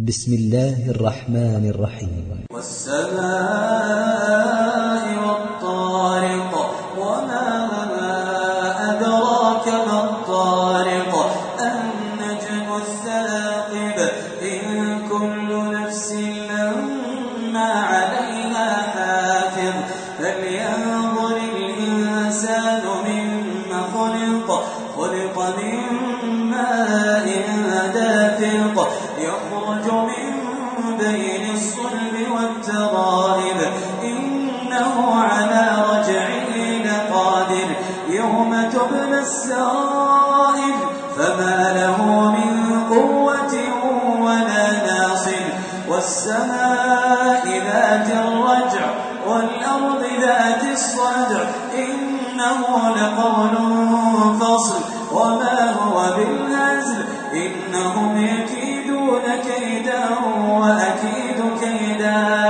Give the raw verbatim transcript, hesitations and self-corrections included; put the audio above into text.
بسم الله الرحمن الرحيم. والسماء والطارق وما أدراك ما الطارق النجم الثاقب إن كل نفس لما عليها حافظ فلينظر الإنسان مما خلق خلق من ماء دافق يخرج من بين الصلب والترائب إنه على رجعه لقادر يوم تبلى السرائر فما له من قوة ولا ناصر والسماء ذات الرجع والأرض ذات الصدع إنه لقول فصل وما هو بالهزل إنهم يكيدون كيدا وأكيد كيدا